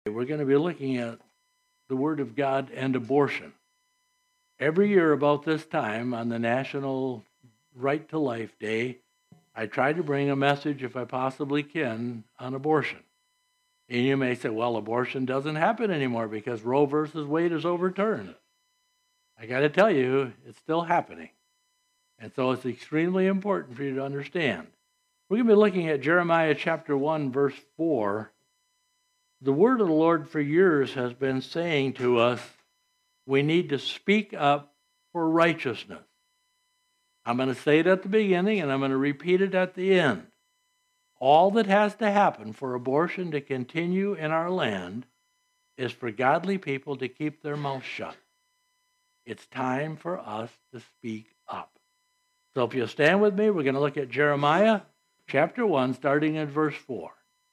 We're going to be looking at the Word of God and abortion. Every year about this time on the National Right to Life Day, I try to bring a message, if I possibly can, on abortion. And you may say, well, abortion doesn't happen anymore because Roe versus Wade is overturned. I got to tell you, it's still happening. And so it's extremely important for you to understand. We're going to be looking at Jeremiah chapter 1, verse 4. The word of the Lord for years has been saying to us, we need to speak up for righteousness. I'm going to say it at the beginning and I'm going to repeat it at the end. All that has to happen for abortion to continue in our land is for godly people to keep their mouths shut. It's time for us to speak up. So if you'll stand with me, we're going to look at Jeremiah chapter 1, starting at verse 4.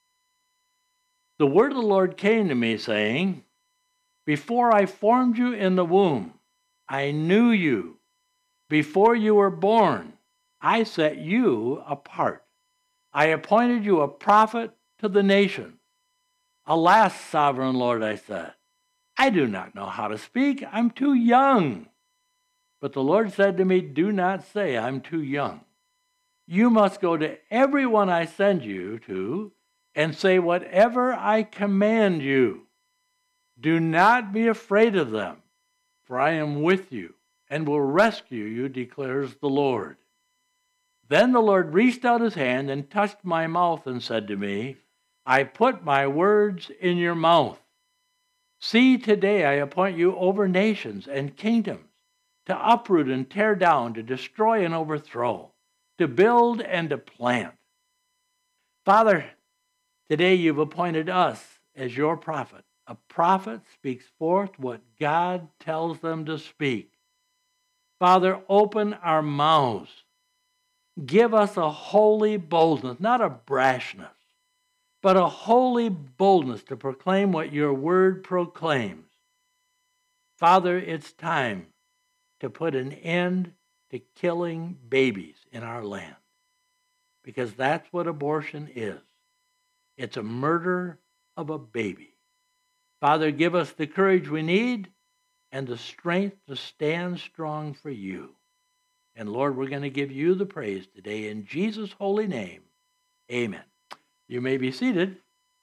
The word of the Lord came to me, saying, before I formed you in the womb, I knew you. Before you were born, I set you apart. I appointed you a prophet to the nations. Alas, sovereign Lord, I said, I do not know how to speak. I'm too young. But the Lord said to me, do not say I'm too young. You must go to everyone I send you to and say whatever I command you. Do not be afraid of them, for I am with you and will rescue you, declares the Lord. Then the Lord reached out his hand and touched my mouth and said to me, I put my words in your mouth. See, today I appoint you over nations and kingdoms, to uproot and tear down, to destroy and overthrow, to build and to plant. Father, today you've appointed us as your prophet. A prophet speaks forth what God tells them to speak. Father, open our mouths. Give us a holy boldness, not a brashness, but a holy boldness to proclaim what your word proclaims. Father, it's time to put an end to killing babies in our land, because that's what abortion is. It's a murder of a baby. Father, give us the courage we need and the strength to stand strong for you. And Lord, we're going to give you the praise today in Jesus' holy name. Amen. You may be seated.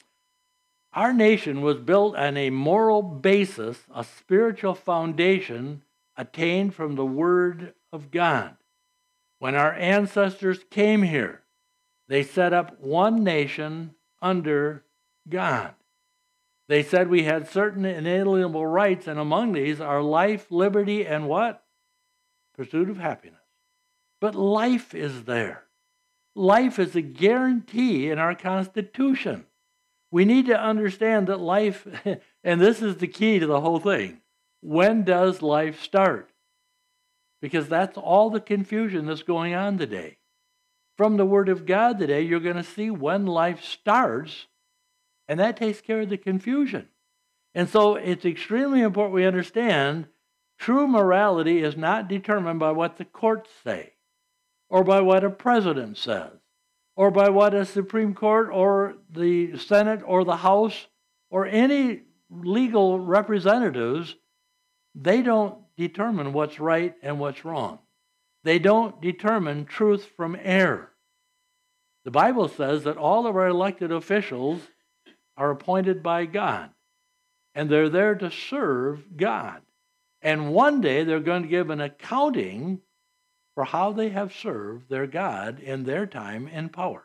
Our nation was built on a moral basis, a spiritual foundation attained from the Word of God. When our ancestors came here, they set up one nation under God. They said we had certain inalienable rights, and among these are life, liberty, and what? Pursuit of happiness. But life is there. Life is a guarantee in our Constitution. We need to understand that life, and this is the key to the whole thing, when does life start? Because that's all the confusion that's going on today. From the Word of God today, you're going to see when life starts, and that takes care of the confusion. And so it's extremely important we understand true morality is not determined by what the courts say, or by what a president says, or by what a Supreme Court or the Senate or the House or any legal representatives, they don't determine what's right and what's wrong. They don't determine truth from error. The Bible says that all of our elected officials are appointed by God, and they're there to serve God. And one day they're going to give an accounting for how they have served their God in their time in power.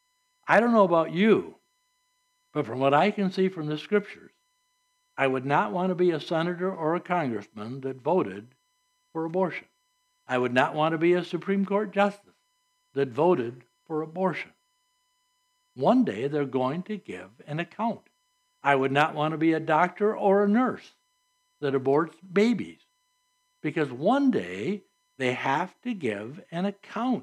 I don't know about you, but from what I can see from the scriptures, I would not want to be a senator or a congressman that voted for abortion. I would not want to be a Supreme Court justice that voted for abortion. One day they're going to give an account. I would not want to be a doctor or a nurse that aborts babies, because one day they have to give an account.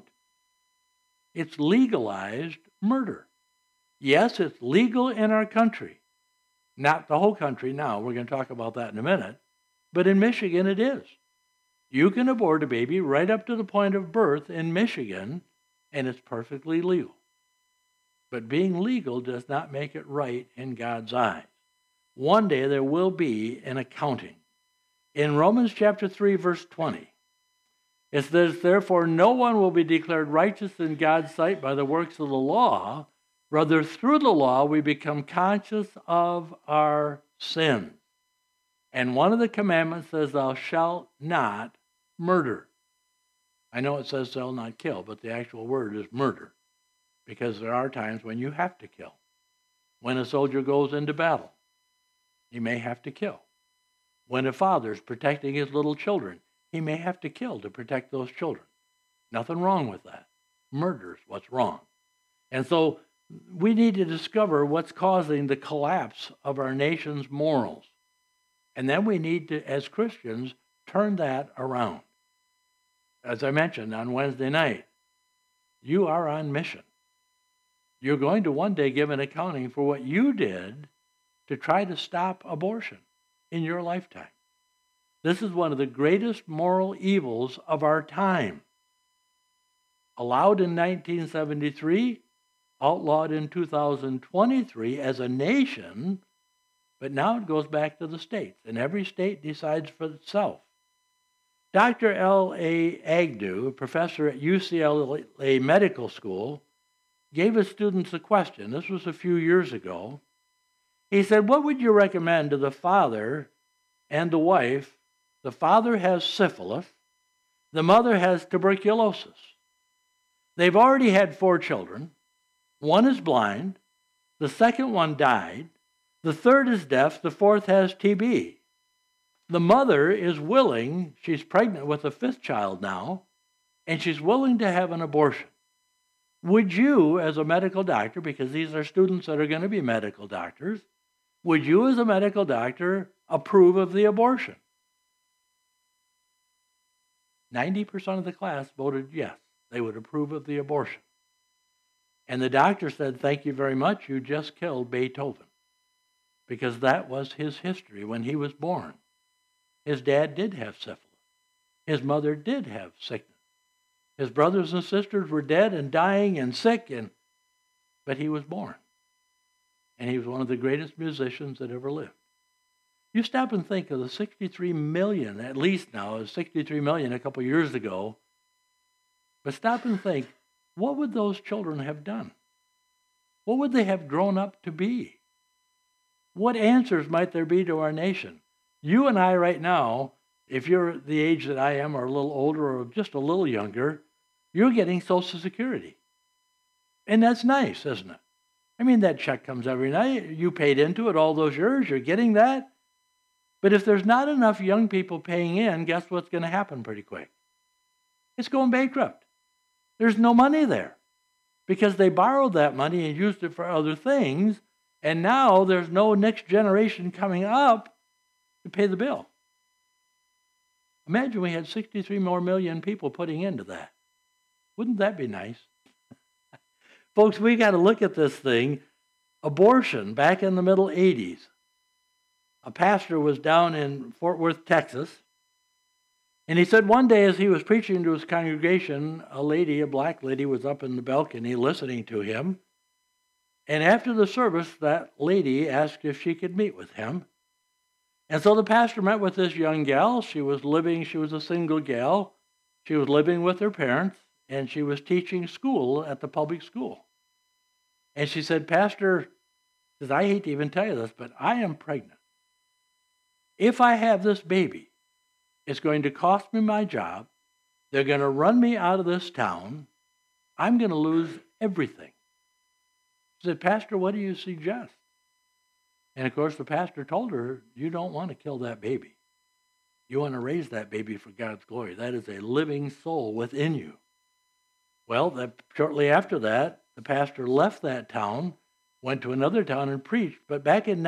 It's legalized murder. Yes, it's legal in our country. Not the whole country now. We're going to talk about that in a minute. But in Michigan, it is. You can abort a baby right up to the point of birth in Michigan, and it's perfectly legal. But being legal does not make it right in God's eyes. one day there will be an accounting. In Romans chapter 3, verse 20, it says, therefore no one will be declared righteous in God's sight by the works of the law. Rather, through the law, we become conscious of our sin. And one of the commandments says, thou shalt not murder. I know it says shall not kill, but the actual word is murder, because there are times when you have to kill. When a soldier goes into battle, he may have to kill. When a father's protecting his little children, he may have to kill to protect those children. Nothing wrong with that. Murder's what's wrong. And so we need to discover what's causing the collapse of our nation's morals. And then we need to, as Christians, turn that around. As I mentioned on Wednesday night, you are on mission. You're going to one day give an accounting for what you did to try to stop abortion in your lifetime. This is one of the greatest moral evils of our time. Allowed in 1973, outlawed in 2023 as a nation, but now it goes back to the states, and every state decides for itself. Dr. L.A. Agnew, a professor at UCLA Medical School, gave his students a question. This was a few years ago. He said, what would you recommend to the father and the wife? The father has syphilis. The mother has tuberculosis. They've already had 4 children. One is blind. The second one died. The third is deaf. The fourth has TB. The mother is willing, she's pregnant with a 5th child now, and she's willing to have an abortion. Would you, as a medical doctor, because these are students that are going to be medical doctors, would you as a medical doctor approve of the abortion? 90% of the class voted yes, they would approve of the abortion. And the doctor said, thank you very much, you just killed Beethoven. Because that was his history when he was born. His dad did have syphilis. His mother did have sickness. His brothers and sisters were dead and dying and sick, but he was born. And he was one of the greatest musicians that ever lived. You stop and think of the 63 million, at least now, it was 63 million a couple years ago. But stop and think, what would those children have done? What would they have grown up to be? What answers might there be to our nation? You and I right now, if you're the age that I am or a little older or just a little younger, you're getting Social Security. And that's nice, isn't it? I mean, that check comes every night. You paid into it all those years. You're getting that. But if there's not enough young people paying in, guess what's going to happen pretty quick? It's going bankrupt. There's no money there because they borrowed that money and used it for other things. And now there's no next generation coming up to pay the bill. Imagine we had 63 more million people putting into that. Wouldn't that be nice? Folks, we got to look at this thing. Abortion, back in the middle 80s. A pastor was down in Fort Worth, Texas, and he said one day as he was preaching to his congregation, a lady, a black lady, was up in the balcony listening to him. And after the service, that lady asked if she could meet with him. And so the pastor met with this young gal. She was a single gal. She was living with her parents, and she was teaching school at the public school. And she said, Pastor, says, I hate to even tell you this, but I am pregnant. If I have this baby, it's going to cost me my job. They're going to run me out of this town. I'm going to lose everything. She said, Pastor, what do you suggest? And of course, the pastor told her, you don't want to kill that baby. You want to raise that baby for God's glory. That is a living soul within you. Well, shortly after that, the pastor left that town, went to another town and preached. But back in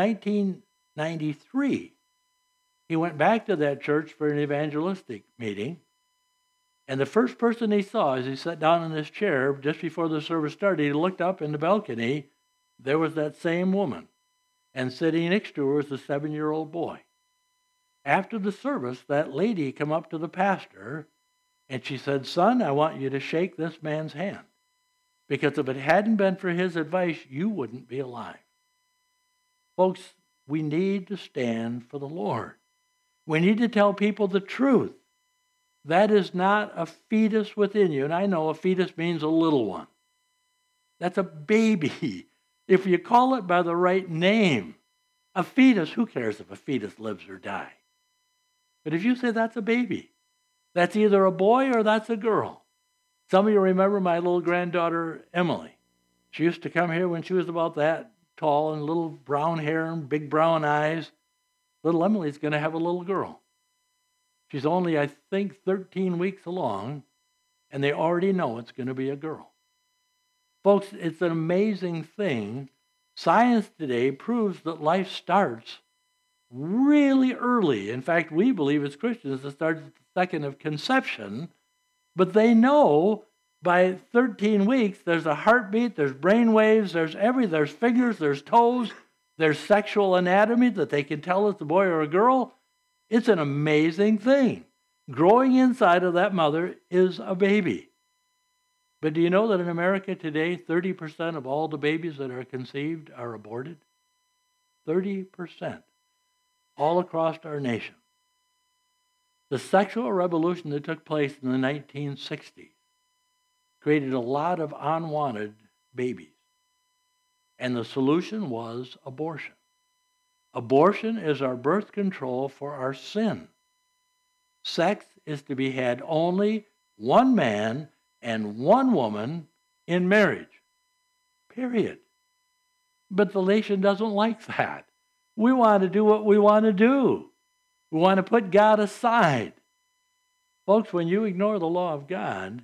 1993, he went back to that church for an evangelistic meeting. And the first person he saw as he sat down in his chair just before the service started, he looked up in the balcony. There was that same woman. And sitting next to her was a 7-year-old boy. After the service, that lady came up to the pastor and she said, Son, I want you to shake this man's hand. Because if it hadn't been for his advice, you wouldn't be alive. Folks, we need to stand for the Lord. We need to tell people the truth. That is not a fetus within you. And I know a fetus means a little one. That's a baby. If you call it by the right name, a fetus, who cares if a fetus lives or dies? But if you say that's a baby, that's either a boy or that's a girl. Some of you remember my little granddaughter, Emily. She used to come here when she was about that tall and little brown hair and big brown eyes. Little Emily's going to have a little girl. She's only, I think, 13 weeks along, and they already know it's going to be a girl. Folks, it's an amazing thing. Science today proves that life starts really early. In fact, we believe as Christians it starts at the second of conception, but they know by 13 weeks there's a heartbeat, there's brain waves, there's fingers, there's toes, there's sexual anatomy that they can tell it's a boy or a girl. It's an amazing thing. Growing inside of that mother is a baby. But do you know that in America today, 30% of all the babies that are conceived are aborted? 30%. All across our nation. The sexual revolution that took place in the 1960s created a lot of unwanted babies. And the solution was abortion. Abortion is our birth control for our sin. Sex is to be had only one man and one woman in marriage. Period. But the nation doesn't like that. We want to do what we want to do. We want to put God aside. Folks, when you ignore the law of God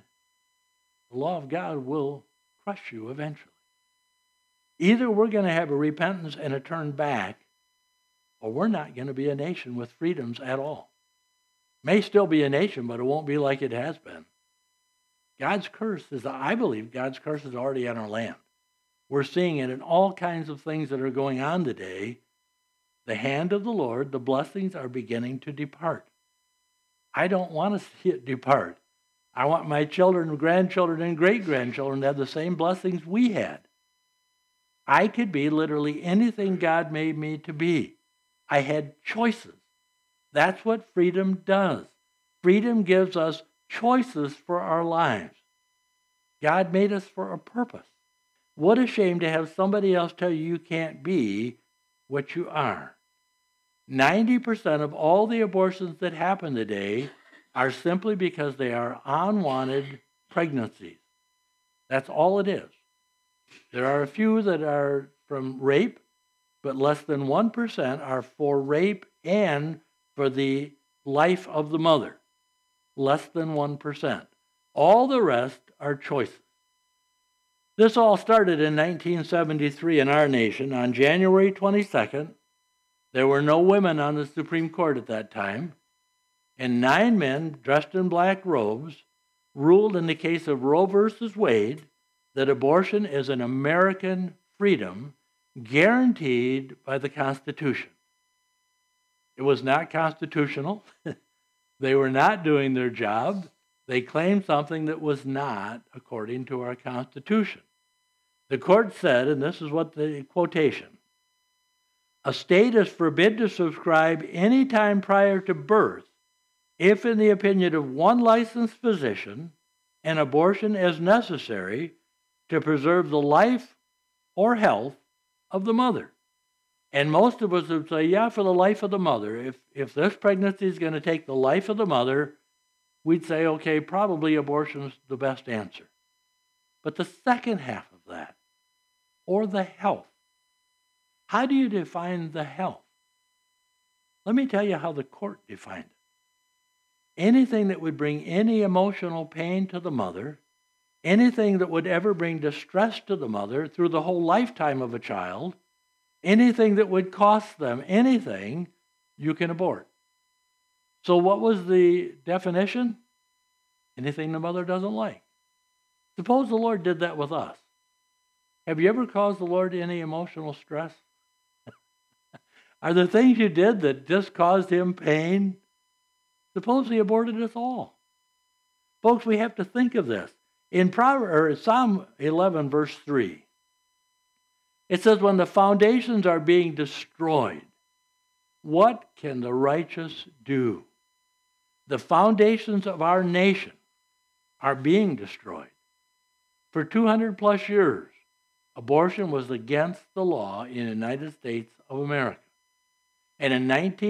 will crush you eventually. Either we're going to have a repentance and a turn back, or we're not going to be a nation with freedoms at all. May still be a nation, but it won't be like it has been. I believe God's curse is already on our land. We're seeing it in all kinds of things that are going on today. The hand of the Lord, the blessings are beginning to depart. I don't want to see it depart. I want my children, grandchildren, and great-grandchildren to have the same blessings we had. I could be literally anything God made me to be. I had choices. That's what freedom does. Freedom gives us choices for our lives. God made us for a purpose. What a shame to have somebody else tell you can't be what you are. 90% of all the abortions that happen today are simply because they are unwanted pregnancies. That's all it is. There are a few that are from rape, but less than 1% are for rape and for the life of the mother. Less than 1%. All the rest are choices. This all started in 1973 in our nation. On January 22nd, there were no women on the Supreme Court at that time, and 9 men dressed in black robes ruled in the case of Roe versus Wade that abortion is an American freedom guaranteed by the Constitution. It was not constitutional. They were not doing their job. They claimed something that was not according to our Constitution. The court said, and this is what the quotation, "A state is forbid to prescribe any time prior to birth if, in the opinion of one licensed physician, an abortion is necessary to preserve the life or health of the mother." And most of us would say, yeah, for the life of the mother. If this pregnancy is going to take the life of the mother, we'd say, okay, probably abortion is the best answer. But the second half of that, or the health, how do you define the health? Let me tell you how the court defined it. Anything that would bring any emotional pain to the mother, anything that would ever bring distress to the mother through the whole lifetime of a child, anything that would cost them anything, you can abort. So what was the definition? Anything the mother doesn't like. Suppose the Lord did that with us. Have you ever caused the Lord any emotional stress? Are there things you did that just caused him pain? Suppose he aborted us all. Folks, we have to think of this. In Psalm 11, verse 3, it says, when the foundations are being destroyed, What can the righteous do? The foundations of our nation are being destroyed. For 200 plus years, abortion was against the law in the United States of America. And in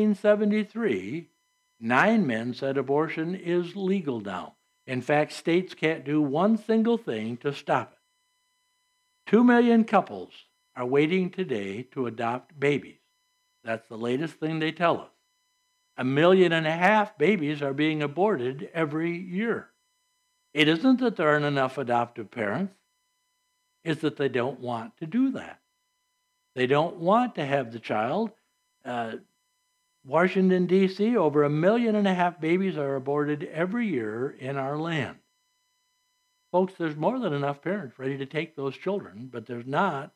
1973, 9 men said abortion is legal now. In fact, states can't do one single thing to stop it. 2 million couples are waiting today to adopt babies. That's the latest thing they tell us. 1.5 million babies are being aborted every year. It isn't that there aren't enough adoptive parents. It's that they don't want to do that. They don't want to have the child. Washington, D.C., over 1.5 million babies are aborted every year in our land. Folks, there's more than enough parents ready to take those children, but there's not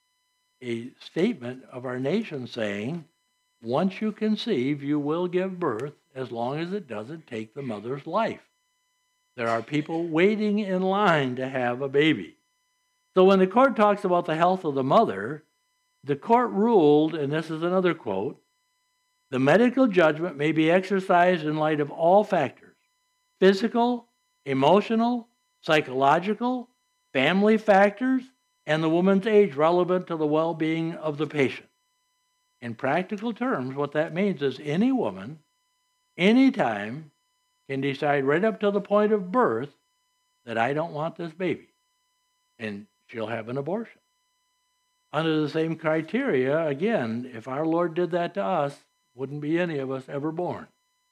a statement of our nation saying, once you conceive, you will give birth as long as it doesn't take the mother's life. There are people waiting in line to have a baby. So when the court talks about the health of the mother, the court ruled, and this is another quote, the medical judgment may be exercised in light of all factors: physical, emotional, psychological, family factors, and the woman's age relevant to the well-being of the patient. In practical terms, what that means is any woman, anytime, can decide right up to the point of birth that I don't want this baby, and she'll have an abortion. Under the same criteria, again, if our Lord did that to us, wouldn't be any of us ever born.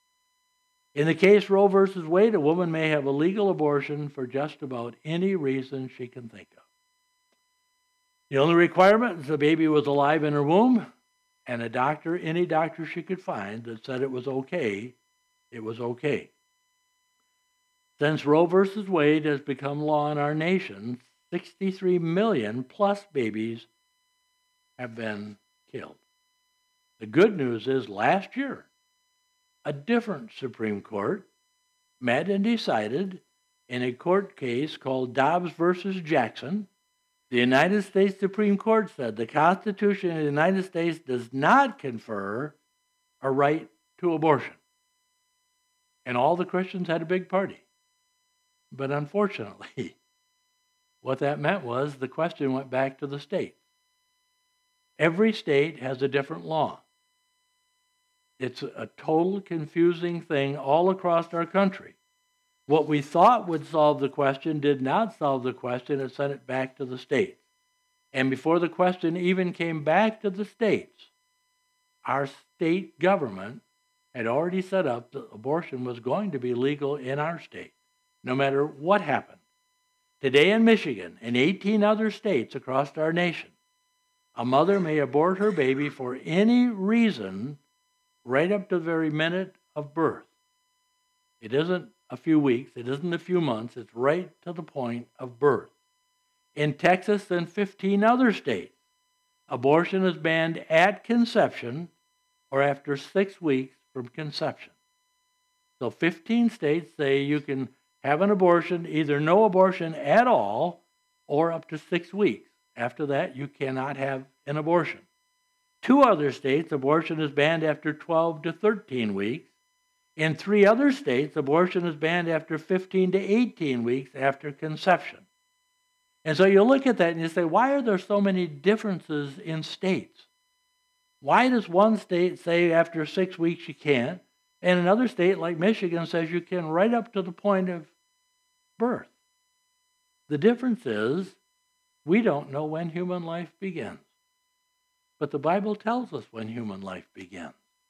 In the case Roe versus Wade, a woman may have a legal abortion for just about any reason she can think of. The only requirement is the baby was alive in her womb, and any doctor she could find that said it was okay, it was okay. Since Roe versus Wade has become law in our nation, 63 million plus babies have been killed. The good news is last year, a different Supreme Court met and decided in a court case called Dobbs versus Jackson. The United States Supreme Court said the Constitution of the United States does not confer a right to abortion. And all the Christians had a big party. But unfortunately, what that meant was the question went back to the state. Every state has a different law. It's a total confusing thing all across our country. What we thought would solve the question did not solve the question. It sent it back to the states. And before the question even came back to the states, our state government had already set up that abortion was going to be legal in our state, no matter what happened. Today in Michigan and 18 other states across our nation, a mother may abort her baby for any reason right up to the very minute of birth. It isn't a few weeks, it isn't a few months, it's right to the point of birth. In Texas and 15 other states, abortion is banned at conception or after 6 weeks from conception. So 15 states say you can have an abortion, either no abortion at all or up to 6 weeks. After that, you cannot have an abortion. 2 other states, abortion is banned after 12 to 13 weeks. In 3 other states, abortion is banned after 15 to 18 weeks after conception. And so you look at that and you say, why are there so many differences in states? Why does one state say after 6 weeks you can't, and another state like Michigan says you can right up to the point of birth? The difference is we don't know when human life begins. But the Bible tells us when human life begins.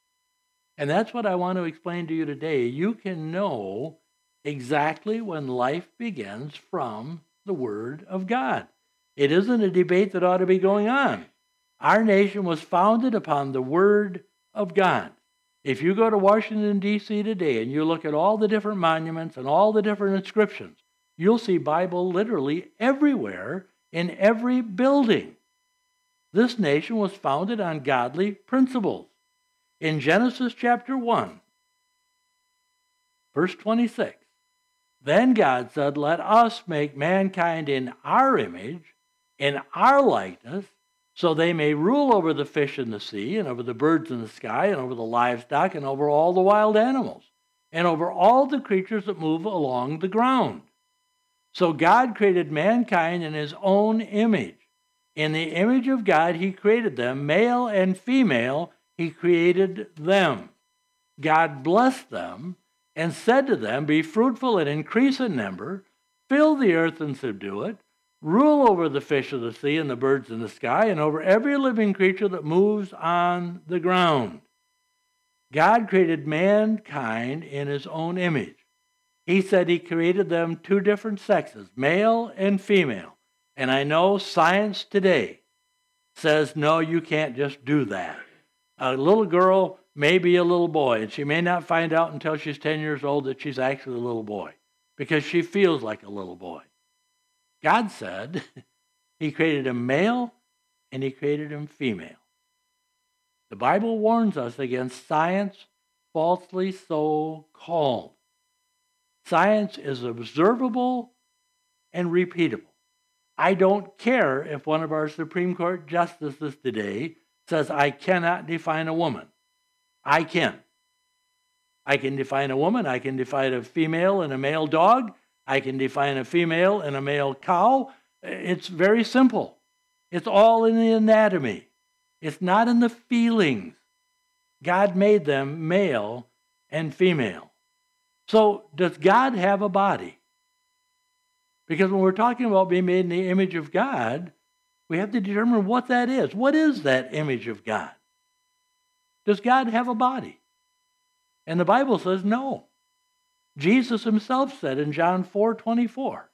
And that's what I want to explain to you today. You can know exactly when life begins from the Word of God. It isn't a debate that ought to be going on. Our nation was founded upon the Word of God. If you go to Washington, D.C. today and you look at all the different monuments and all the different inscriptions, you'll see Bible literally everywhere in every building. This nation was founded on godly principles. In Genesis chapter 1, verse 26, then God said, let us make mankind in our image, in our likeness, so they may rule over the fish in the sea, and over the birds in the sky, and over the livestock, and over all the wild animals, and over all the creatures that move along the ground. So God created mankind in his own image. In the image of God, he created them, male and female, he created them. God blessed them and said to them, "Be fruitful and increase in number, fill the earth and subdue it, rule over the fish of the sea and the birds in the sky, and over every living creature that moves on the ground." God created mankind in his own image. He said he created them two different sexes, male and female. And I know science today says, no, you can't just do that. A little girl may be a little boy, and she may not find out until she's 10 years old that she's actually a little boy, because she feels like a little boy. God said he created him male and he created him female. The Bible warns us against science falsely so called. Science is observable and repeatable. I don't care if one of our Supreme Court justices today says I cannot define a woman. I can. I can define a woman. I can define a female and a male dog. I can define a female and a male cow. It's very simple. It's all in the anatomy. It's not in the feelings. God made them male and female. So does God have a body? Because when we're talking about being made in the image of God, we have to determine what that is. What is that image of God? Does God have a body? And the Bible says no. Jesus himself said in John 4:24,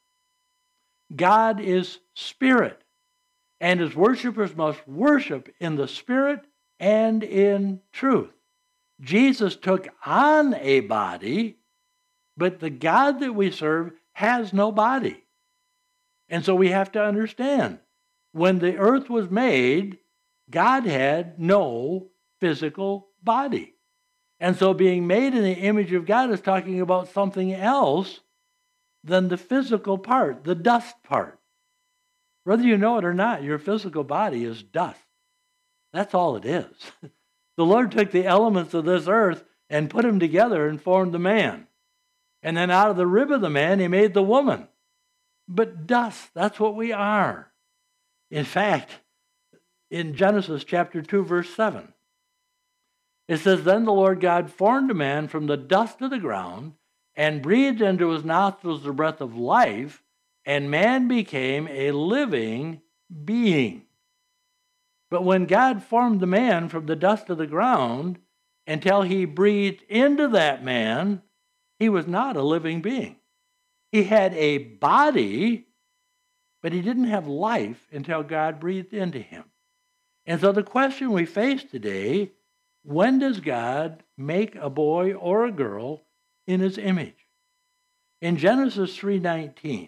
God is spirit, and his worshipers must worship in the spirit and in truth. Jesus took on a body, but the God that we serve has no body. And so we have to understand, when the earth was made, God had no physical body. And so being made in the image of God is talking about something else than the physical part, the dust part. Whether you know it or not, your physical body is dust. That's all it is. The Lord took the elements of this earth and put them together and formed the man. And then out of the rib of the man, he made the woman. But dust, that's what we are. In fact, in Genesis chapter 2, verse 7, it says, Then the Lord God formed a man from the dust of the ground and breathed into his nostrils the breath of life, and man became a living being. But when God formed the man from the dust of the ground, until he breathed into that man, he was not a living being. He had a body, but he didn't have life until God breathed into him. And so the question we face today, when does God make a boy or a girl in his image? In Genesis 3:19,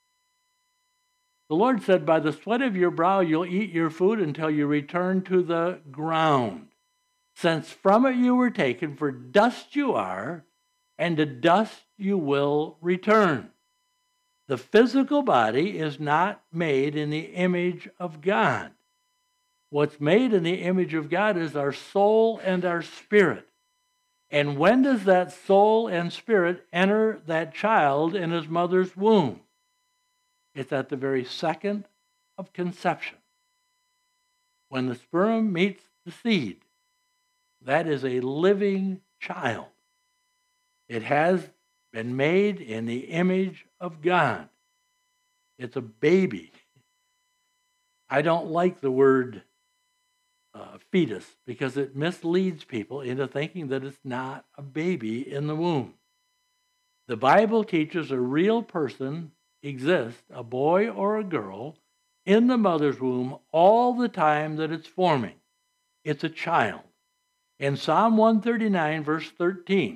the Lord said, By the sweat of your brow you'll eat your food until you return to the ground, since from it you were taken, for dust you are, and to dust you will return. The physical body is not made in the image of God. What's made in the image of God is our soul and our spirit. And when does that soul and spirit enter that child in his mother's womb? It's at the very second of conception. When the sperm meets the seed, that is a living child. It has been made in the image of God. It's a baby. I don't like the word fetus, because it misleads people into thinking that it's not a baby in the womb. The Bible teaches a real person exists, a boy or a girl, in the mother's womb all the time that it's forming. It's a child. In Psalm 139, verse 13,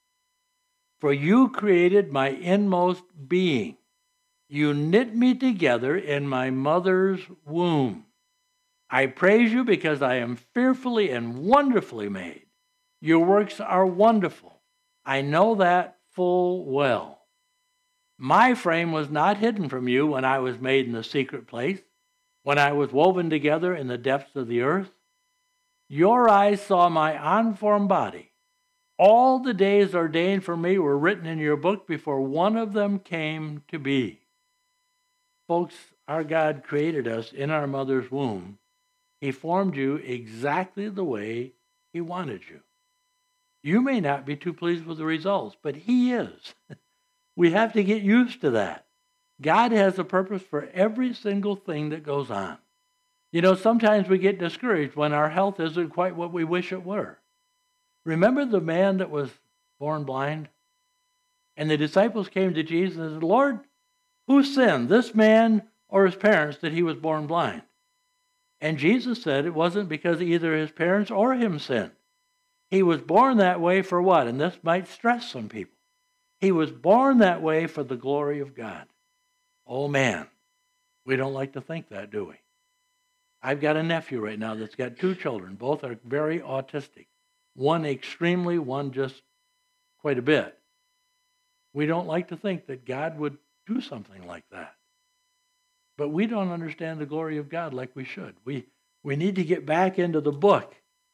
For you created my inmost being. You knit me together in my mother's womb. I praise you because I am fearfully and wonderfully made. Your works are wonderful. I know that full well. My frame was not hidden from you when I was made in the secret place, when I was woven together in the depths of the earth? Your eyes saw my unformed body. All the days ordained for me were written in your book before one of them came to be. Folks, our God created us in our mother's womb. He formed you exactly the way He wanted you. You may not be too pleased with the results, but He is. We have to get used to that. God has a purpose for every single thing that goes on. You know, sometimes we get discouraged when our health isn't quite what we wish it were. Remember the man that was born blind? And the disciples came to Jesus and said, Lord, who sinned, this man or his parents, that he was born blind? And Jesus said it wasn't because either his parents or him sinned. He was born that way for what? And this might stress some people. He was born that way for the glory of God. Oh man, we don't like to think that, do we? I've got a nephew right now that's got 2 children. Both are very autistic. One extremely, one just quite a bit. We don't like to think that God would do something like that. But we don't understand the glory of God like we should. We need to get back into the book.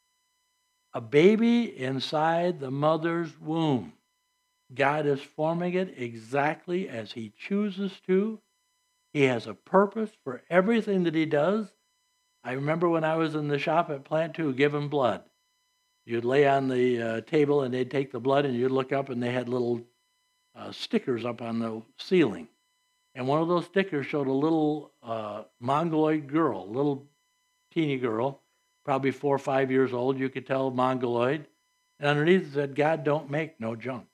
A baby inside the mother's womb. God is forming it exactly as He chooses to. He has a purpose for everything that He does. I remember when I was in the shop at Plant 2 giving blood. You'd lay on the table and they'd take the blood and you'd look up and they had little stickers up on the ceiling. And one of those stickers showed a little Mongoloid girl, little teeny girl, probably 4 or 5 years old. You could tell Mongoloid. And underneath it said, God don't make no junk.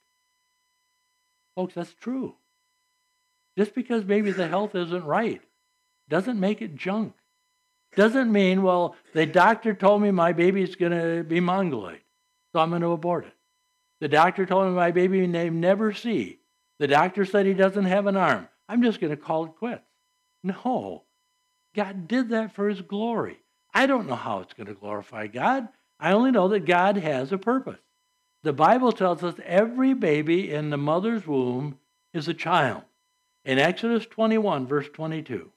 Folks, that's true. Just because maybe the health isn't right doesn't make it junk. Doesn't mean, well, the doctor told me my baby's going to be Mongoloid, so I'm going to abort it. The doctor told me my baby may never see. The doctor said he doesn't have an arm. I'm just going to call it quits. No. God did that for His glory. I don't know how it's going to glorify God. I only know that God has a purpose. The Bible tells us every baby in the mother's womb is a child. In Exodus 21, verse 22,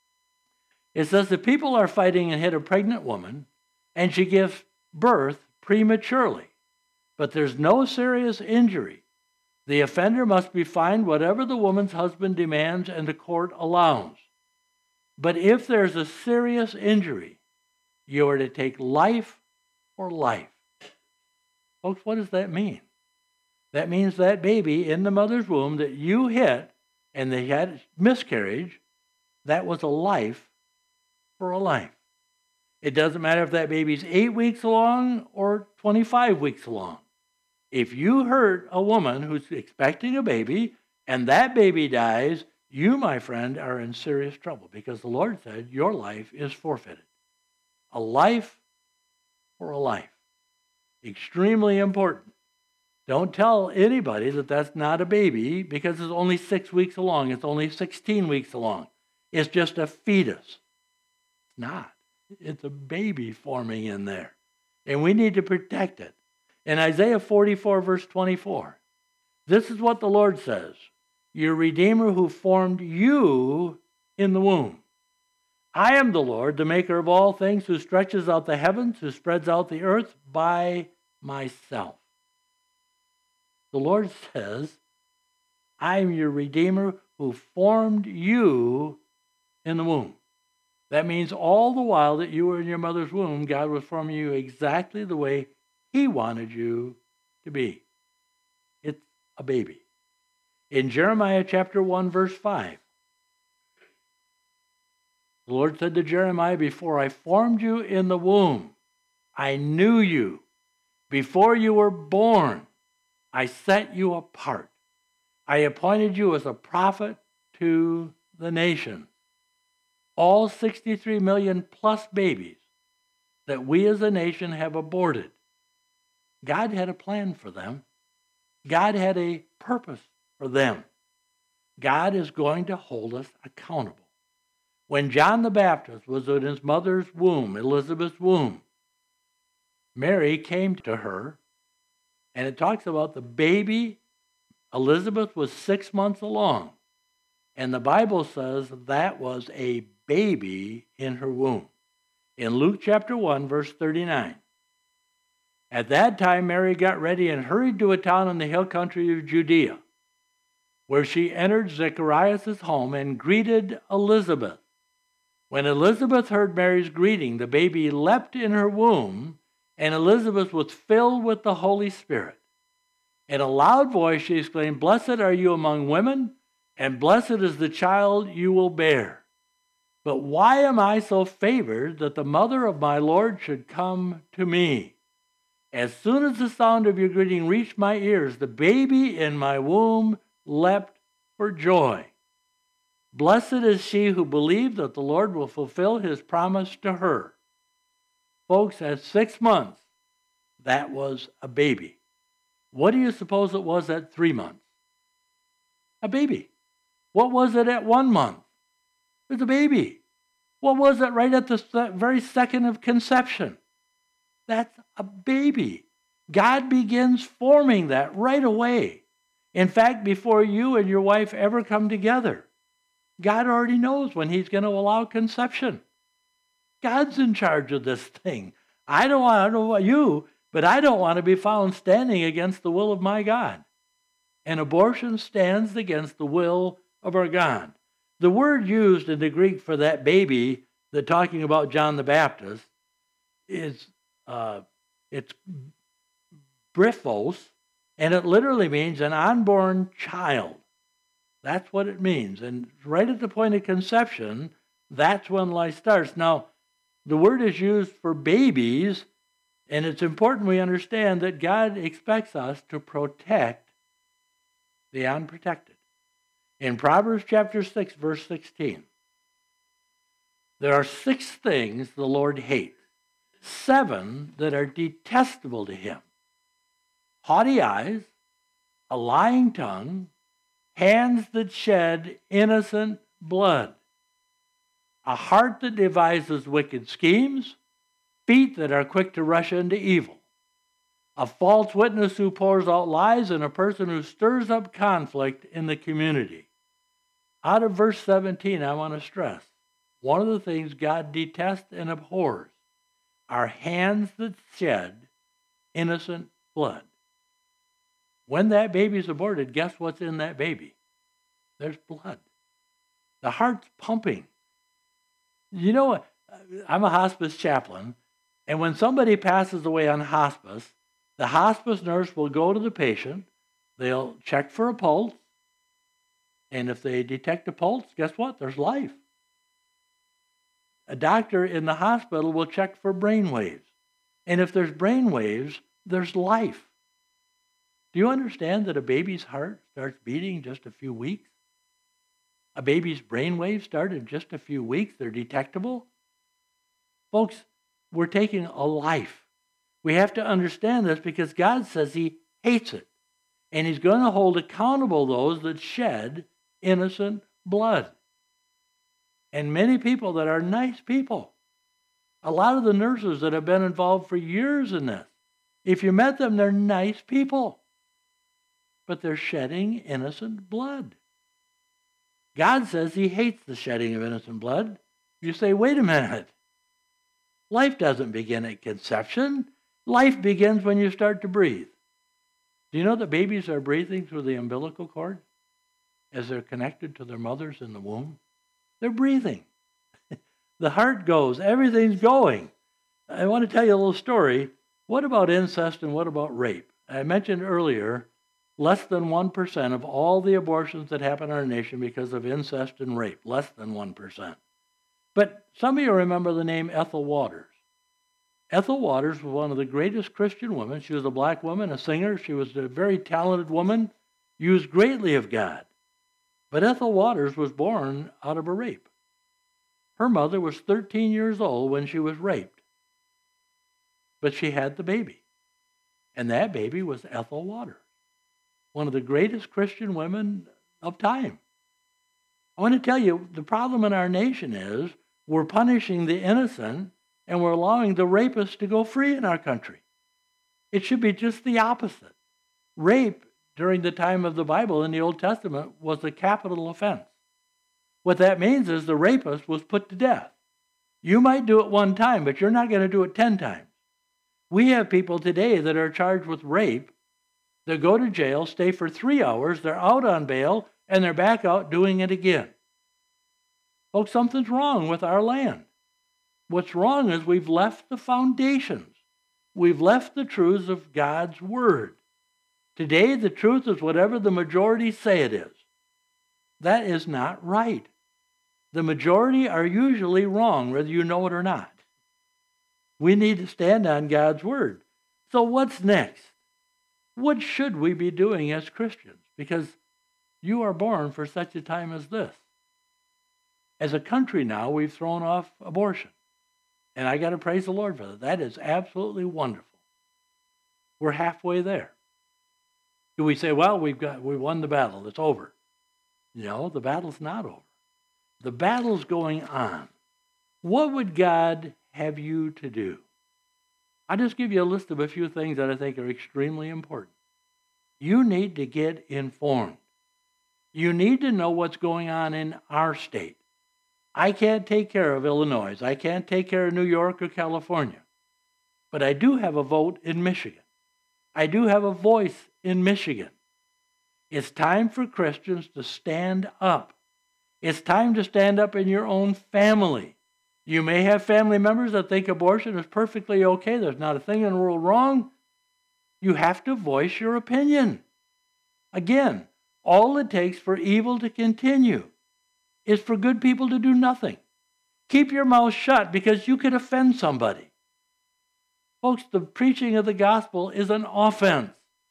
it says the people are fighting and hit a pregnant woman, and she gives birth prematurely. But there's no serious injury. The offender must be fined whatever the woman's husband demands and the court allows. But if there's a serious injury, you are to take life for life. Folks, what does that mean? That means that baby in the mother's womb that you hit and they had miscarriage, that was a life for a life. It doesn't matter if that baby's 8 weeks along or 25 weeks along. If you hurt a woman who's expecting a baby and that baby dies, you, my friend, are in serious trouble because the Lord said your life is forfeited. A life for a life. Extremely important. Don't tell anybody that that's not a baby because it's only 6 weeks along. It's only 16 weeks along. It's just a fetus. It's not. It's a baby forming in there. And we need to protect it. In Isaiah 44, verse 24, this is what the Lord says. Your Redeemer who formed you in the womb. I am the Lord, the maker of all things, who stretches out the heavens, who spreads out the earth by myself. The Lord says, I am your Redeemer who formed you in the womb. That means all the while that you were in your mother's womb, God was forming you exactly the way He wanted you to be. It's a baby. In Jeremiah chapter 1, verse 5, the Lord said to Jeremiah, before I formed you in the womb, I knew you. Before you were born, I set you apart. I appointed you as a prophet to the nation. All 63 million plus babies that we as a nation have aborted. God had a plan for them. God had a purpose for them. God is going to hold us accountable. When John the Baptist was in his mother's womb, Elizabeth's womb, Mary came to her, and it talks about the baby. Elizabeth was 6 months along, and the Bible says that was a baby in her womb. In Luke chapter 1, verse 39. At that time, Mary got ready and hurried to a town in the hill country of Judea, where she entered Zechariah's home and greeted Elizabeth. When Elizabeth heard Mary's greeting, the baby leapt in her womb, and Elizabeth was filled with the Holy Spirit. In a loud voice, she exclaimed, "Blessed are you among women, and blessed is the child you will bear. But why am I so favored that the mother of my Lord should come to me? As soon as the sound of your greeting reached my ears, the baby in my womb leapt for joy. Blessed is she who believed that the Lord will fulfill his promise to her." Folks, at 6 months, that was a baby. What do you suppose it was at 3 months? A baby. What was it at 1 month? It was a baby. What was it right at the very second of conception? That's a baby. God begins forming that right away. In fact, before you and your wife ever come together, God already knows when he's going to allow conception. God's in charge of this thing. I don't know about you, but I don't want to be found standing against the will of my God. And abortion stands against the will of our God. The word used in the Greek for that baby, that talking about John the Baptist, is it's bryphos, and it literally means an unborn child. That's what it means. And right at the point of conception, that's when life starts. Now, the word is used for babies, and it's important we understand that God expects us to protect the unprotected. In Proverbs chapter 6, verse 16, there are 6 things the Lord hates, 7 that are detestable to him: haughty eyes, a lying tongue, hands that shed innocent blood, a heart that devises wicked schemes, feet that are quick to rush into evil, a false witness who pours out lies, and a person who stirs up conflict in the community. Out of verse 17, I want to stress, one of the things God detests and abhors are hands that shed innocent blood. When that baby's aborted, guess what's in that baby? There's blood. The heart's pumping. You know what? I'm a hospice chaplain, and when somebody passes away on hospice, the hospice nurse will go to the patient, they'll check for a pulse, and if they detect a pulse, guess what? There's life. A doctor in the hospital will check for brain waves, and if there's brain waves, there's life. Do you understand that a baby's heart starts beating just a few weeks? A baby's brain waves start in just a few weeks. They're detectable. Folks, we're taking a life. We have to understand this because God says he hates it. And he's going to hold accountable those that shed innocent blood. And many people that are nice people. A lot of the nurses that have been involved for years in this, if you met them, they're nice people. But they're shedding innocent blood. God says he hates the shedding of innocent blood. You say, wait a minute. Life doesn't begin at conception. Life begins when you start to breathe. Do you know that babies are breathing through the umbilical cord as they're connected to their mothers in the womb? They're breathing. The heart goes. Everything's going. I want to tell you a little story. What about incest and what about rape? I mentioned earlier, less than 1% of all the abortions that happen in our nation because of incest and rape. Less than 1%. But some of you remember the name Ethel Waters. Ethel Waters was one of the greatest Christian women. She was a black woman, a singer. She was a very talented woman, used greatly of God. But Ethel Waters was born out of a rape. Her mother was 13 years old when she was raped. But she had the baby. And that baby was Ethel Waters, one of the greatest Christian women of time. I want to tell you, the problem in our nation is we're punishing the innocent and we're allowing the rapists to go free in our country. It should be just the opposite. Rape during the time of the Bible in the Old Testament was a capital offense. What that means is the rapist was put to death. You might do it one time, but you're not going to do it 10 times. We have people today that are charged with rape. They go to jail, stay for 3 hours, they're out on bail, and they're back out doing it again. Folks, something's wrong with our land. What's wrong is we've left the foundations. We've left the truths of God's Word. Today, the truth is whatever the majority say it is. That is not right. The majority are usually wrong, whether you know it or not. We need to stand on God's Word. So what's next? What should we be doing as Christians? Because you are born for such a time as this. As a country now, we've thrown off abortion. And I got to praise the Lord for that. That is absolutely wonderful. We're halfway there. Do we say, well, we won the battle, it's over? No, the battle's not over. The battle's going on. What would God have you to do? I'll just give you a list of a few things that I think are extremely important. You need to get informed. You need to know what's going on in our state. I can't take care of Illinois. I can't take care of New York or California. But I do have a vote in Michigan. I do have a voice in Michigan. It's time for Christians to stand up. It's time to stand up in your own family. You may have family members that think abortion is perfectly okay. There's not a thing in the world wrong. You have to voice your opinion. Again, all it takes for evil to continue is for good people to do nothing. Keep your mouth shut because you could offend somebody. Folks, the preaching of the gospel is an offense.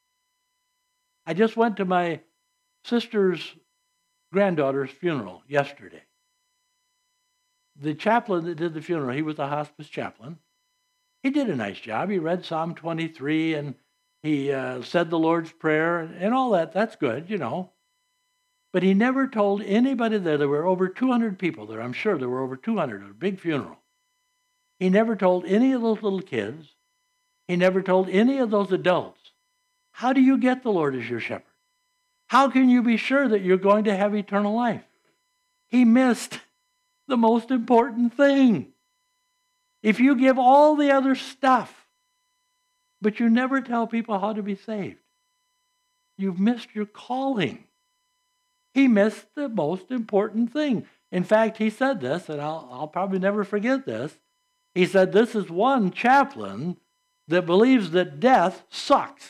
I just went to my sister's granddaughter's funeral yesterday. The chaplain that did the funeral, he was a hospice chaplain. He did a nice job. He read Psalm 23 and he said the Lord's Prayer and all that. That's good, you know. But he never told anybody there. There were over 200 people there. I'm sure there were over 200. It was a big funeral. He never told any of those little kids. He never told any of those adults, how do you get the Lord as your shepherd? How can you be sure that you're going to have eternal life? He missed the most important thing. If you give all the other stuff, but you never tell people how to be saved, you've missed your calling. He missed the most important thing. In fact, he said this, and I'll probably never forget this. He said, this is one chaplain that believes that death sucks.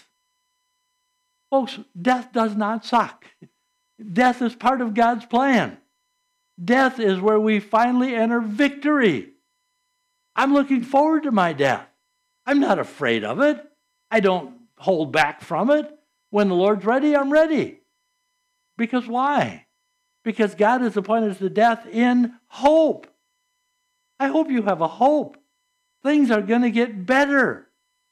Folks, death does not suck. Death is part of God's plan. Death is where we finally enter victory. I'm looking forward to my death. I'm not afraid of it. I don't hold back from it. When the Lord's ready, I'm ready. Because why? Because God has appointed us to death in hope. I hope you have a hope. Things are going to get better.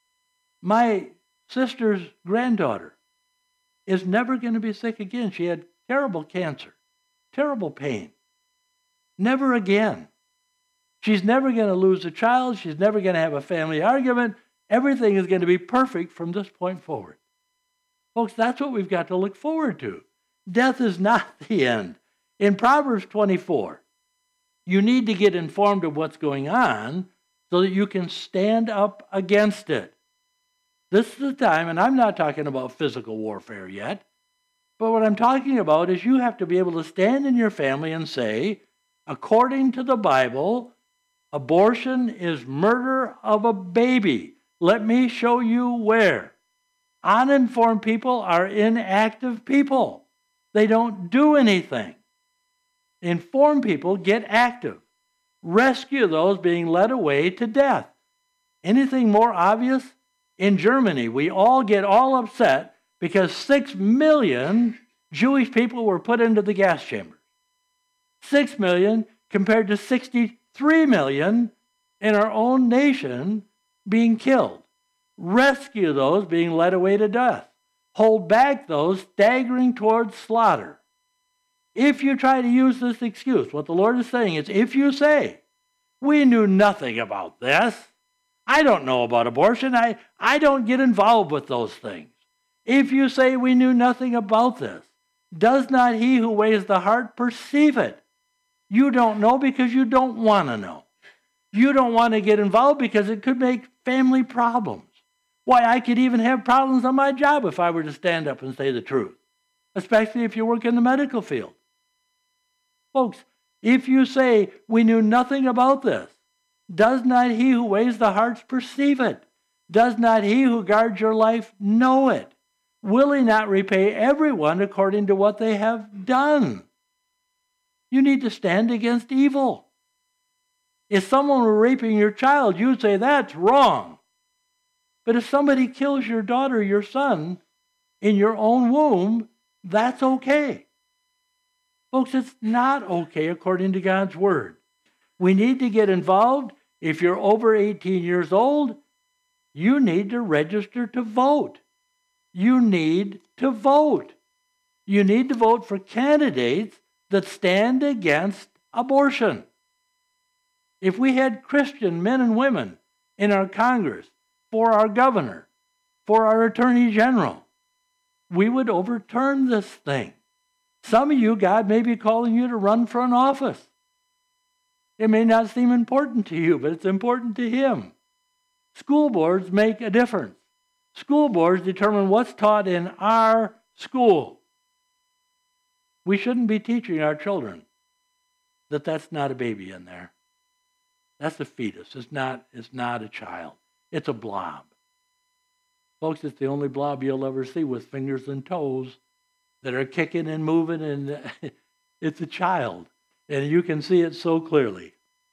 My sister's granddaughter is never going to be sick again. She had terrible cancer, terrible pain. Never again. She's never going to lose a child. She's never going to have a family argument. Everything is going to be perfect from this point forward. Folks, that's what we've got to look forward to. Death is not the end. In Proverbs 24, you need to get informed of what's going on so that you can stand up against it. This is the time, and I'm not talking about physical warfare yet, but what I'm talking about is you have to be able to stand in your family and say, according to the Bible, abortion is murder of a baby. Let me show you where. Uninformed people are inactive people. They don't do anything. Informed people get active. Rescue those being led away to death. Anything more obvious? In Germany, we all get all upset because 6 million Jewish people were put into the gas chambers. 6 million compared to 63 million in our own nation being killed. Rescue those being led away to death. Hold back those staggering towards slaughter. If you try to use this excuse, what the Lord is saying is, if you say, we knew nothing about this, I don't know about abortion, I don't get involved with those things. If you say we knew nothing about this, does not he who weighs the heart perceive it? You don't know because you don't want to know. You don't want to get involved because it could make family problems. Why, I could even have problems on my job if I were to stand up and say the truth, especially if you work in the medical field. Folks, if you say, we knew nothing about this, does not he who weighs the hearts perceive it? Does not he who guards your life know it? Will he not repay everyone according to what they have done? You need to stand against evil. If someone were raping your child, you'd say that's wrong. But if somebody kills your daughter, your son, in your own womb, that's okay. Folks, it's not okay according to God's word. We need to get involved. If you're over 18 years old, you need to register to vote. You need to vote. You need to vote for candidates that stand against abortion. If we had Christian men and women in our Congress, for our governor, for our attorney general, we would overturn this thing. Some of you, God may be calling you to run for an office. It may not seem important to you, but it's important to Him. School boards make a difference. School boards determine what's taught in our school. We shouldn't be teaching our children that that's not a baby in there. That's a fetus. It's not a child. It's a blob. Folks, it's the only blob you'll ever see with fingers and toes that are kicking and moving, and it's a child. And you can see it so clearly.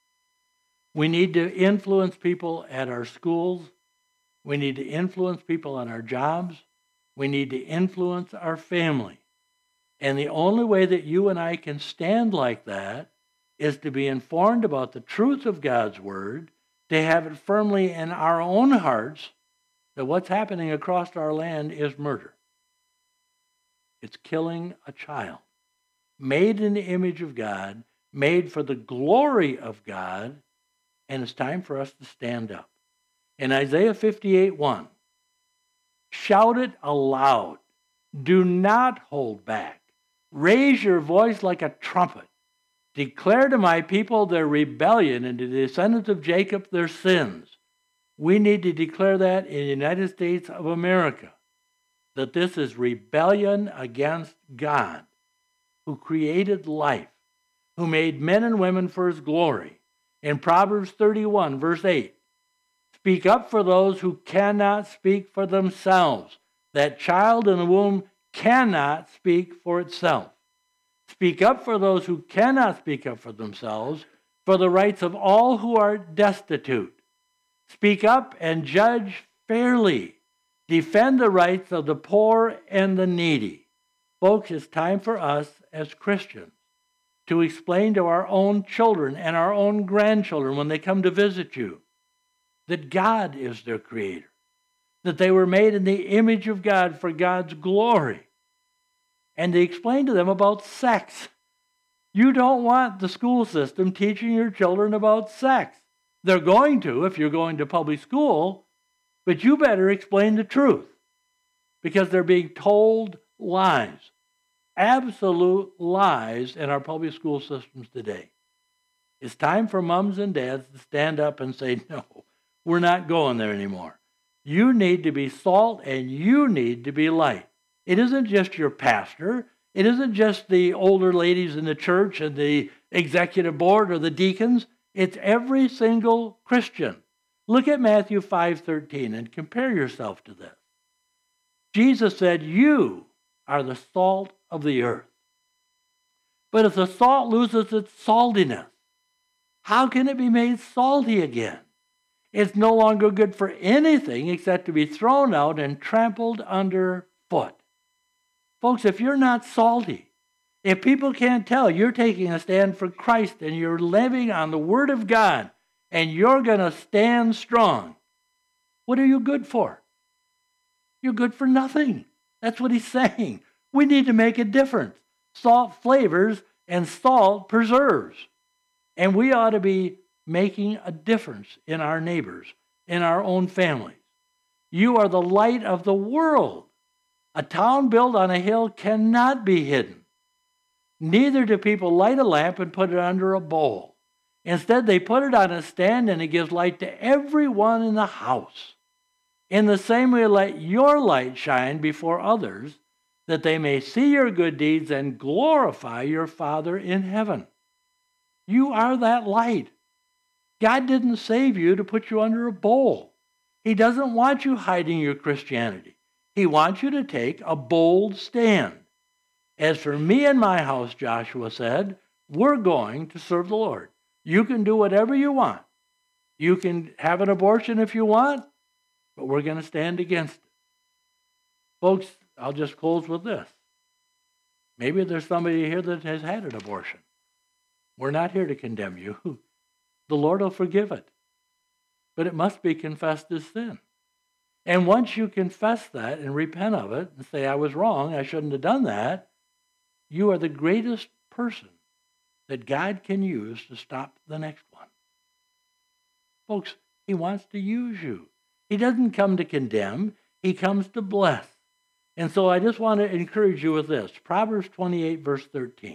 We need to influence people at our schools. We need to influence people on our jobs. We need to influence our family. And the only way that you and I can stand like that is to be informed about the truth of God's word, to have it firmly in our own hearts that what's happening across our land is murder. It's killing a child, made in the image of God, made for the glory of God, and it's time for us to stand up. In Isaiah 58:1, shout it aloud. Do not hold back. Raise your voice like a trumpet. Declare to my people their rebellion and to the descendants of Jacob their sins. We need to declare that in the United States of America, that this is rebellion against God, who created life, who made men and women for His glory. In Proverbs 31, verse 8, speak up for those who cannot speak for themselves. That child in the womb cannot speak for itself. Speak up for those who cannot speak up for themselves, for the rights of all who are destitute. Speak up and judge fairly. Defend the rights of the poor and the needy. Folks, it's time for us as Christians to explain to our own children and our own grandchildren when they come to visit you that God is their creator, that they were made in the image of God for God's glory, and to explain to them about sex. You don't want the school system teaching your children about sex. They're going to if you're going to public school, but you better explain the truth because they're being told lies, absolute lies in our public school systems today. It's time for moms and dads to stand up and say, no, we're not going there anymore. You need to be salt and you need to be light. It isn't just your pastor. It isn't just the older ladies in the church and the executive board or the deacons. It's every single Christian. Look at Matthew 5:13 and compare yourself to this. Jesus said, you are the salt of the earth. But if the salt loses its saltiness, how can it be made salty again? It's no longer good for anything except to be thrown out and trampled underfoot. Folks, if you're not salty, if people can't tell you're taking a stand for Christ and you're living on the Word of God and you're going to stand strong, what are you good for? You're good for nothing. That's what he's saying. We need to make a difference. Salt flavors and salt preserves. And we ought to be making a difference in our neighbors, in our own families. You are the light of the world. A town built on a hill cannot be hidden. Neither do people light a lamp and put it under a bowl. Instead, they put it on a stand, and it gives light to everyone in the house. In the same way, let your light shine before others, that they may see your good deeds and glorify your Father in heaven. You are that light. God didn't save you to put you under a bowl. He doesn't want you hiding your Christianity. He wants you to take a bold stand. As for me and my house, Joshua said, we're going to serve the Lord. You can do whatever you want. You can have an abortion if you want, but we're going to stand against it. Folks, I'll just close with this. Maybe there's somebody here that has had an abortion. We're not here to condemn you. The Lord will forgive it. But it must be confessed as sin. And once you confess that and repent of it and say, I was wrong, I shouldn't have done that, you are the greatest person that God can use to stop the next one. Folks, he wants to use you. He doesn't come to condemn. He comes to bless. And so I just want to encourage you with this. Proverbs 28, verse 13.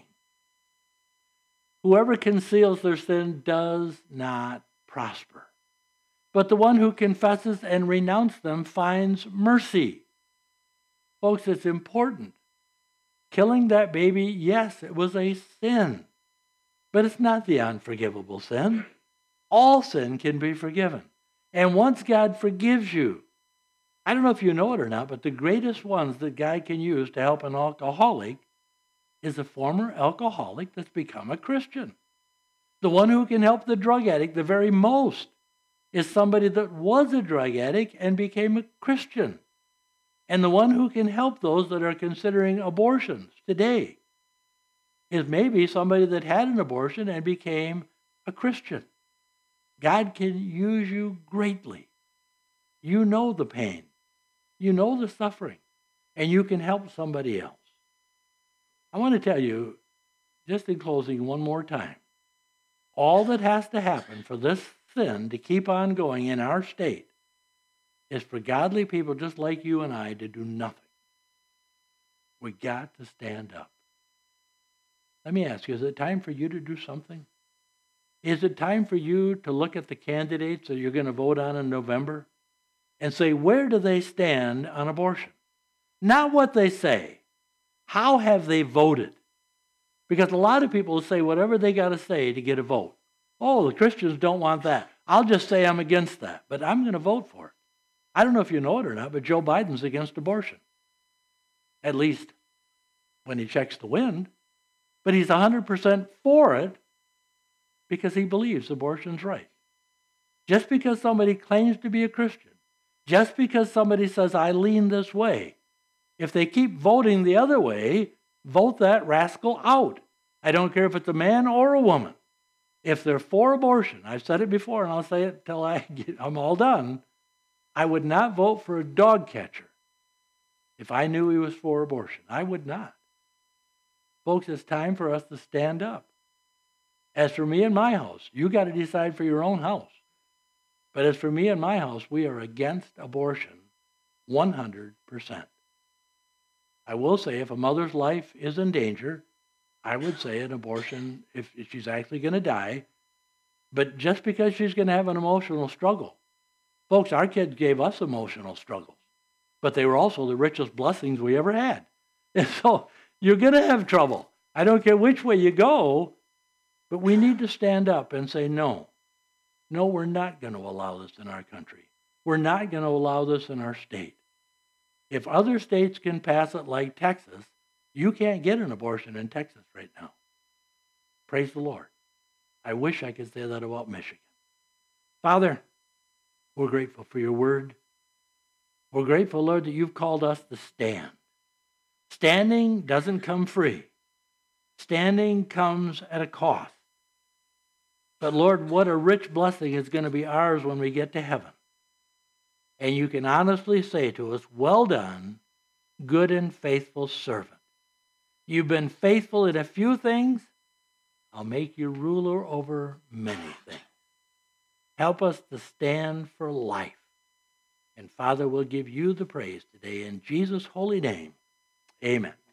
Whoever conceals their sin does not prosper, but the one who confesses and renounces them finds mercy. Folks, it's important. Killing that baby, yes, it was a sin, but it's not the unforgivable sin. All sin can be forgiven. And once God forgives you, I don't know if you know it or not, but the greatest ones that God can use to help an alcoholic is a former alcoholic that's become a Christian. The one who can help the drug addict the very most is somebody that was a drug addict and became a Christian. And the one who can help those that are considering abortions today is maybe somebody that had an abortion and became a Christian. God can use you greatly. You know the pain. You know the suffering. And you can help somebody else. I want to tell you, just in closing one more time, all that has to happen for this sin to keep on going in our state is for godly people just like you and I to do nothing. We got to stand up. Let me ask you, is it time for you to do something? Is it time for you to look at the candidates that you're going to vote on in November and say, where do they stand on abortion? Not what they say. How have they voted? Because a lot of people will say whatever they got to say to get a vote. Oh, the Christians don't want that. I'll just say I'm against that, but I'm going to vote for it. I don't know if you know it or not, but Joe Biden's against abortion. At least when he checks the wind. But he's 100% for it because he believes abortion's right. Just because somebody claims to be a Christian, just because somebody says, I lean this way, if they keep voting the other way, vote that rascal out. I don't care if it's a man or a woman. If they're for abortion, I've said it before and I'll say it till I'm all done, I would not vote for a dog catcher if I knew he was for abortion. I would not. Folks, it's time for us to stand up. As for me and my house, you got to decide for your own house. But as for me and my house, we are against abortion 100%. I will say if a mother's life is in danger, I would say an abortion if she's actually going to die. But just because she's going to have an emotional struggle. Folks, our kids gave us emotional struggles. But they were also the richest blessings we ever had. And so you're going to have trouble. I don't care which way you go, but we need to stand up and say, no. No, we're not going to allow this in our country. We're not going to allow this in our state. If other states can pass it like Texas, you can't get an abortion in Texas right now. Praise the Lord. I wish I could say that about Michigan. Father, we're grateful for your word. We're grateful, Lord, that you've called us to stand. Standing doesn't come free. Standing comes at a cost. But Lord, what a rich blessing is going to be ours when we get to heaven. And you can honestly say to us, well done, good and faithful servant. You've been faithful in a few things. I'll make you ruler over many things. Help us to stand for life. And Father, we'll give you the praise today in Jesus' holy name. Amen.